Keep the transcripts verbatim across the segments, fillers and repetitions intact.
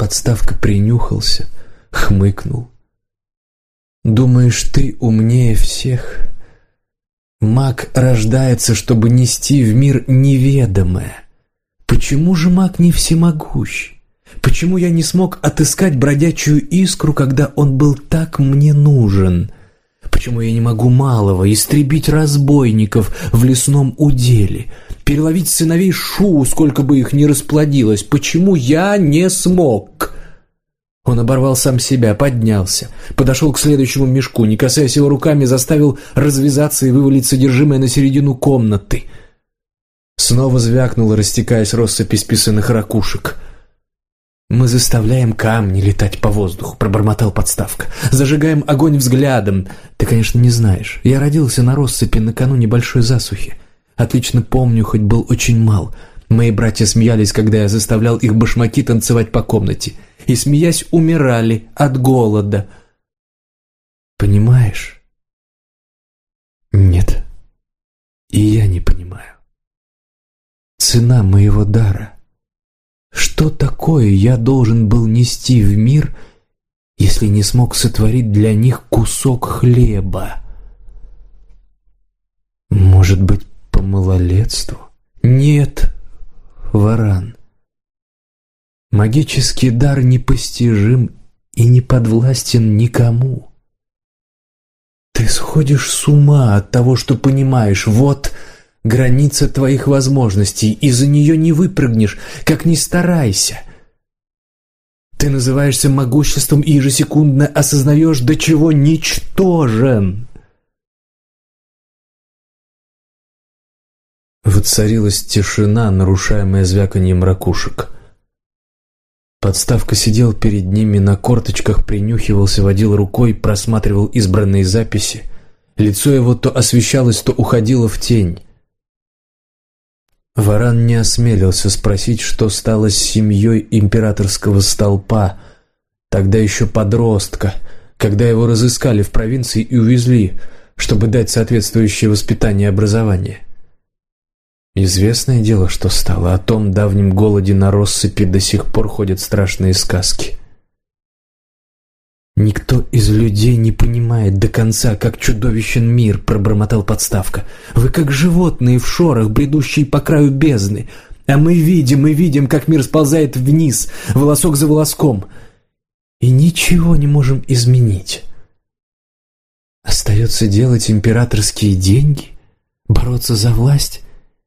Подставка принюхался, хмыкнул. «Думаешь, ты умнее всех? Маг рождается, чтобы нести в мир неведомое. Почему же маг не всемогущ? Почему я не смог отыскать бродячую искру, когда он был так мне нужен? Почему я не могу малого истребить разбойников в лесном уделе, переловить сыновей Шу, сколько бы их ни расплодилось? Почему я не смог?» Он оборвал сам себя, поднялся, подошел к следующему мешку, не касаясь его руками, заставил развязаться и вывалить содержимое на середину комнаты. Снова звякнула, растекаясь россыпь исписанных ракушек. «Мы заставляем камни летать по воздуху», — пробормотал Подставка. «Зажигаем огонь взглядом. Ты, конечно, не знаешь. Я родился на россыпи накануне большой засухи. Отлично помню, хоть был очень мал. Мои братья смеялись, когда я заставлял их башмаки танцевать по комнате. И, смеясь, умирали от голода. Понимаешь?» «Нет. И я не понимаю. Цена моего дара. Что такое я должен был нести в мир, если не смог сотворить для них кусок хлеба? Может быть, по малолетству? Нет, Варан. Магический дар непостижим и не подвластен никому. Ты сходишь с ума от того, что понимаешь. Вот граница твоих возможностей, и за нее не выпрыгнешь, как ни старайся. Ты называешься могуществом и ежесекундно осознаешь, до чего ничтожен. Воцарилась тишина, нарушаемая звяканьем ракушек. Подставка сидел перед ними на корточках, принюхивался, водил рукой, просматривал избранные записи. Лицо его то освещалось, то уходило в тень. Варан не осмелился спросить, что стало с семьей императорского столпа, тогда еще подростка, когда его разыскали в провинции и увезли, чтобы дать соответствующее воспитание и образование. Известное дело, что стало. О том давнем голоде на россыпи до сих пор ходят страшные сказки. «Никто из людей не понимает до конца, как чудовищен мир», — пробормотал Подставка. «Вы как животные в шорах, бредущие по краю бездны. А мы видим и видим, как мир сползает вниз, волосок за волоском. И ничего не можем изменить. Остается делать императорские деньги, бороться за власть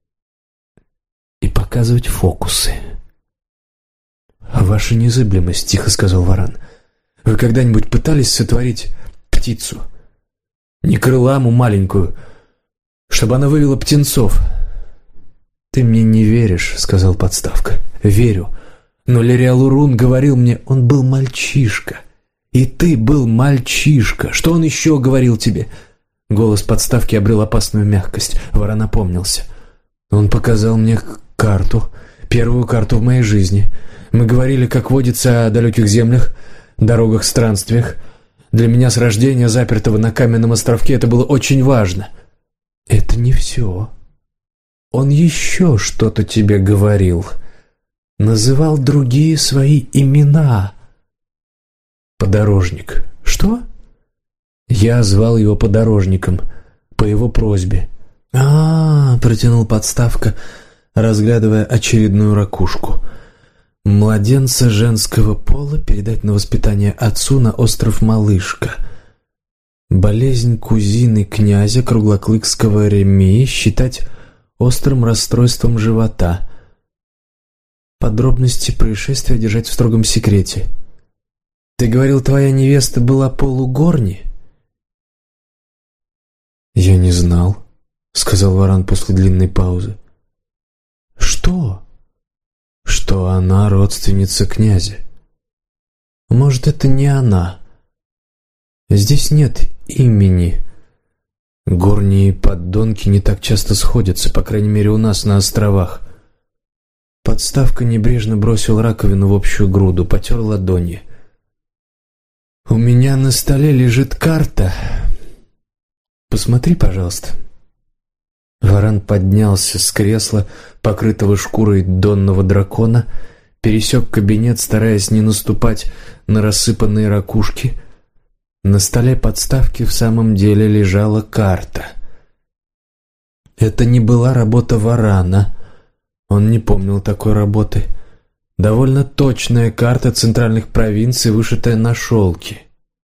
и показывать фокусы». «Ваша незыблемость», — тихо сказал Варан. «Вы когда-нибудь пытались сотворить птицу? Не крыламу маленькую, чтобы она вывела птенцов?» «Ты мне не веришь», — сказал Подставка. «Верю. Но Лериалурун говорил мне, он был мальчишка. И ты был мальчишка. Что он еще говорил тебе?» Голос Подставки обрел опасную мягкость. Варан опомнился. «Он показал мне карту, первую карту в моей жизни. Мы говорили, как водится, о далеких землях, дорогах, странствиях. Для меня с рождения, запертого на каменном островке, это было очень важно». «Это не все. Он еще что-то тебе говорил. Называл другие свои имена». «Подорожник». «Что?» «Я звал его Подорожником, по его просьбе». «А-а-а», — протянул Подставка, разглядывая очередную ракушку. «Младенца женского пола передать на воспитание отцу на остров Малышка. Болезнь кузины князя Круглоклыкского Ремии считать острым расстройством живота. Подробности происшествия держать в строгом секрете. Ты говорил, твоя невеста была полугорни?» «Я не знал», — сказал Варан после длинной паузы. «Что?» «Что она родственница князя». «Может, это не она? Здесь нет имени. Горние поддонки не так часто сходятся, по крайней мере, у нас на островах». Подставка небрежно бросил раковину в общую груду, потер ладони. «У меня на столе лежит карта. Посмотри, пожалуйста». Варан поднялся с кресла, покрытого шкурой донного дракона, пересек кабинет, стараясь не наступать на рассыпанные ракушки. На столе подставки в самом деле лежала карта. Это не была работа Варана. Он не помнил такой работы. Довольно точная карта центральных провинций, вышитая на шелке.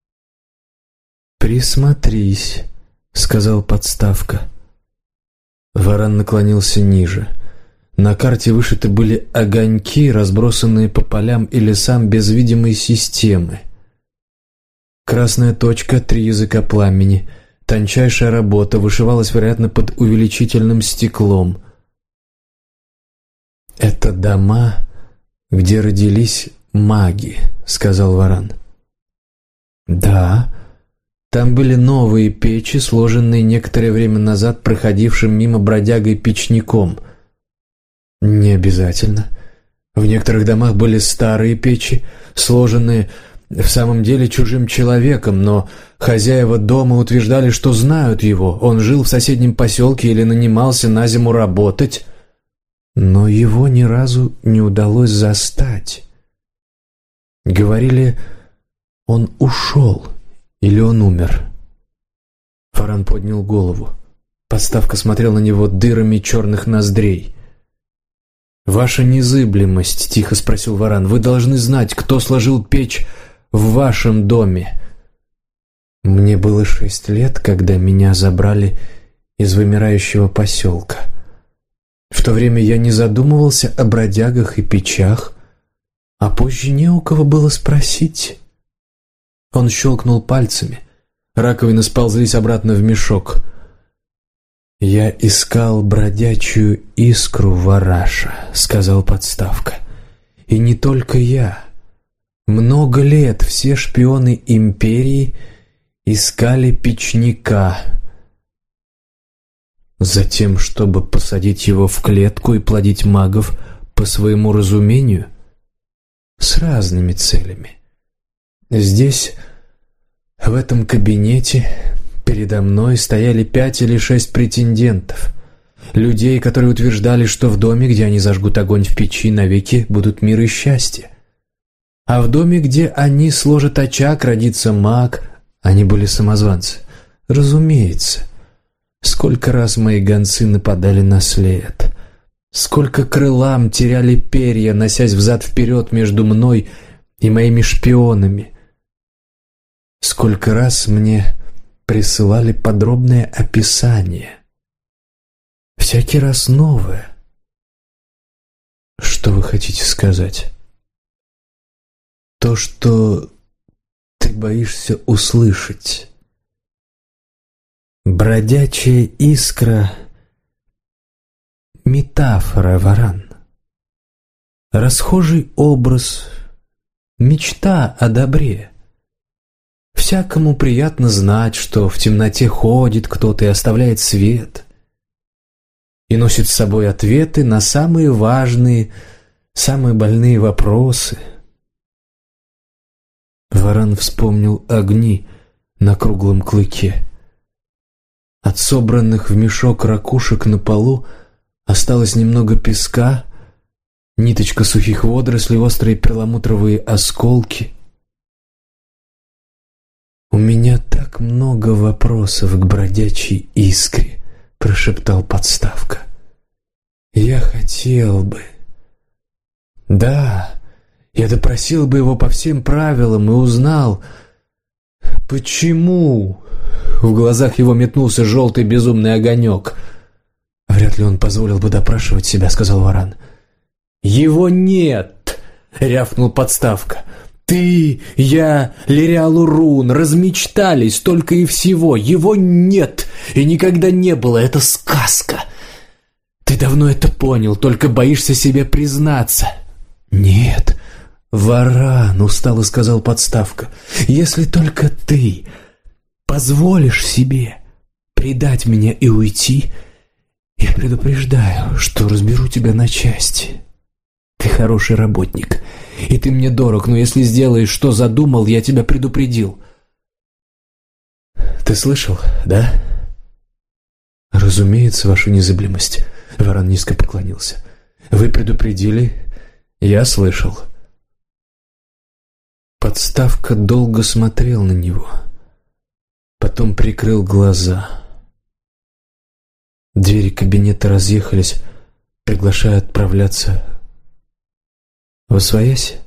«Присмотрись», — сказал подставка. Варан наклонился ниже. На карте вышиты были огоньки, разбросанные по полям и лесам без видимой системы. Красная точка — три языка пламени. Тончайшая работа, вышивалась, вероятно, под увеличительным стеклом. «Это дома, где родились маги», — сказал Варан. «Да, там были новые печи, сложенные некоторое время назад проходившим мимо бродягой-печником». «Не обязательно. В некоторых домах были старые печи, сложенные в самом деле чужим человеком, но хозяева дома утверждали, что знают его. Он жил в соседнем поселке или нанимался на зиму работать, но его ни разу не удалось застать. Говорили, он ушел или он умер». Варан поднял голову. Подставка смотрел на него дырами черных ноздрей. «Ваша незыблемость», — тихо спросил Варан, — «вы должны знать, кто сложил печь в вашем доме». «Мне было шесть лет, когда меня забрали из вымирающего поселка. В то время я не задумывался о бродягах и печах, а позже не у кого было спросить». Он щелкнул пальцами. Раковины сползлись обратно в мешок. «Я искал бродячую искру Вараша», — сказал подставка. «И не только я. Много лет все шпионы империи искали печника. Затем, чтобы посадить его в клетку и плодить магов по своему разумению, с разными целями. Здесь, в этом кабинете, передо мной стояли пять или шесть претендентов, людей, которые утверждали, что в доме, где они зажгут огонь в печи, навеки будут мир и счастье. А в доме, где они сложат очаг, родится маг, они были самозванцы. Разумеется. Сколько раз мои гонцы нападали на след. Сколько крылам теряли перья, носясь взад-вперед между мной и моими шпионами. Сколько раз мне присылали подробное описание. Всякий раз новое. Что вы хотите сказать? То, что ты боишься услышать. Бродячая искра — метафора, Варан. Расхожий образ, мечта о добре. Всякому приятно знать, что в темноте ходит кто-то и оставляет свет, и носит с собой ответы на самые важные, самые больные вопросы. Варан вспомнил огни на круглом клыке. От собранных в мешок ракушек на полу осталось немного песка, ниточка сухих водорослей, острые перламутровые осколки. «У меня так много вопросов к бродячей искре», — прошептал подставка. «Я хотел бы...» «Да, я допросил бы его по всем правилам и узнал, почему...» В глазах его метнулся желтый безумный огонек. «Вряд ли он позволил бы допрашивать себя», — сказал Варан. «Его нет!» — рявкнул подставка. «Ты, я, Лириал Урун размечтались только и всего. Его нет и никогда не было. Это сказка. Ты давно это понял, только боишься себе признаться». «Нет, Варан», — устало сказал подставка, — «если только ты позволишь себе предать меня и уйти, я предупреждаю, что разберу тебя на части. Ты хороший работник, и ты мне дорог, но если сделаешь, что задумал, я тебя предупредил». «Ты слышал, да?» «Разумеется, ваша незыблемость», — Варан низко поклонился. «Вы предупредили, Я слышал. Подставка долго смотрел на него, потом прикрыл глаза. Двери кабинета разъехались, приглашая отправляться восвоясь.